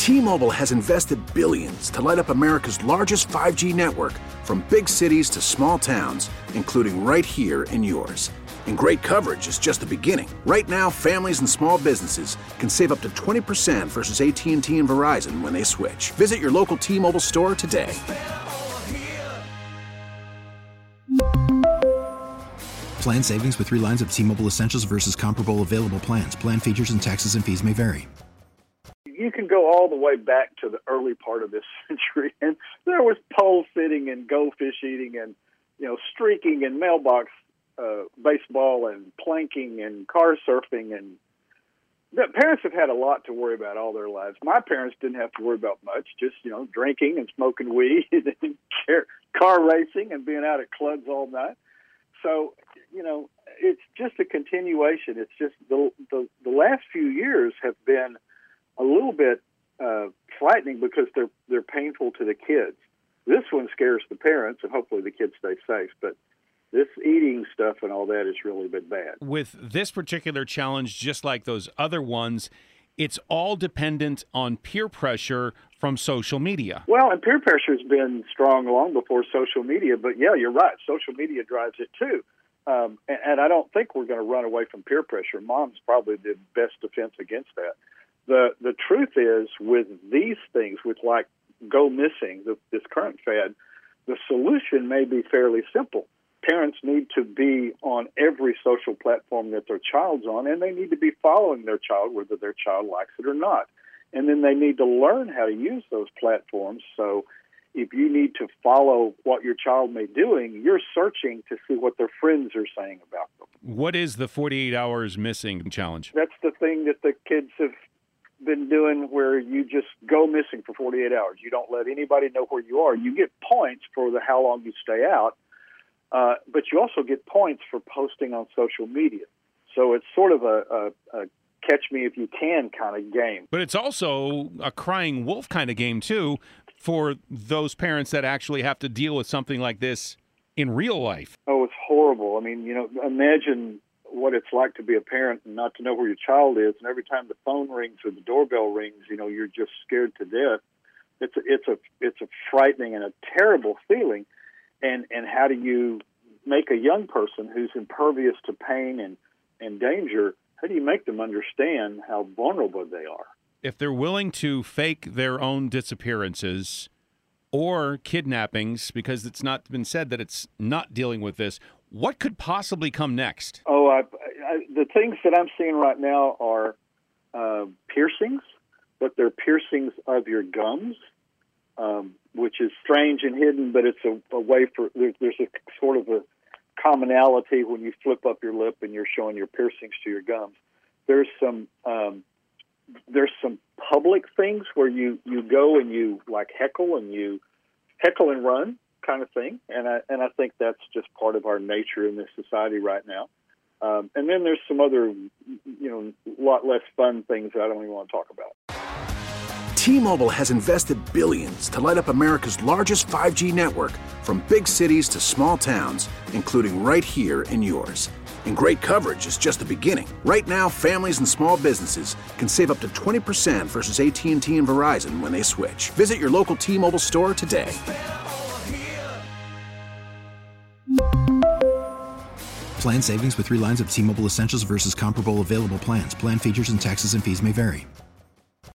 T-Mobile has invested billions to light up America's largest 5G network, from big cities to small towns, including right here in yours. And great coverage is just the beginning. Right now, families and small businesses can save up to 20% versus AT&T and Verizon when they switch. Visit your local T-Mobile store today. Plan savings with 3 lines of T-Mobile Essentials versus comparable available plans. Plan features and taxes and fees may vary. You can go all the way back to the early part of this century, and there was pole sitting and goldfish eating and, streaking and mailbox baseball and planking and car surfing. And the parents have had a lot to worry about all their lives. My parents didn't have to worry about much, just, drinking and smoking weed and car racing and being out at clubs all night. So, it's just a continuation. It's just the last few years have been a little bit frightening because they're painful to the kids. This one scares the parents, and hopefully the kids stay safe. But this eating stuff and all that has really been bad. With this particular challenge, just like those other ones, it's all dependent on peer pressure from social media. Well, and peer pressure has been strong long before social media. But, yeah, you're right. Social media drives it, too. And I don't think we're going to run away from peer pressure. Mom's probably the best defense against that. The truth is, with these things, with like Go Missing, this current fad, the solution may be fairly simple. Parents need to be on every social platform that their child's on, and they need to be following their child, whether their child likes it or not. And then they need to learn how to use those platforms. So if you need to follow what your child may be doing, you're searching to see what their friends are saying about them. What is the 48 hours missing challenge? That's the thing that the kids have been doing, where you just go missing for 48 hours. You don't let anybody know where you are. You get points for how long you stay out, but you also get points for posting on social media. So it's sort of a catch me if you can kind of game. But it's also a crying wolf kind of game, too, for those parents that actually have to deal with something like this in real life. Oh, it's horrible. I mean, imagine what it's like to be a parent and not to know where your child is, and every time the phone rings or the doorbell rings, you're just scared to death. It's a frightening and a terrible feeling. And how do you make a young person who's impervious to pain and danger, how do you make them understand how vulnerable they are? If they're willing to fake their own disappearances or kidnappings, because it's not been said that it's not dealing with this, what could possibly come next? Oh, the things that I'm seeing right now are piercings, but they're piercings of your gums, which is strange and hidden, but it's a way for, there's a sort of a commonality when you flip up your lip and you're showing your piercings to your gums. There's some public things where you go and you like heckle and run kind of thing, and I think that's just part of our nature in this society right now. And then there's some other, lot less fun things that I don't even want to talk about. T-Mobile has invested billions to light up America's largest 5G network, from big cities to small towns, including right here in yours. And great coverage is just the beginning. Right now, families and small businesses can save up to 20% versus AT&T and Verizon when they switch. Visit your local T-Mobile store today. Plan savings with 3 lines of T-Mobile Essentials versus comparable available plans. Plan features and taxes and fees may vary.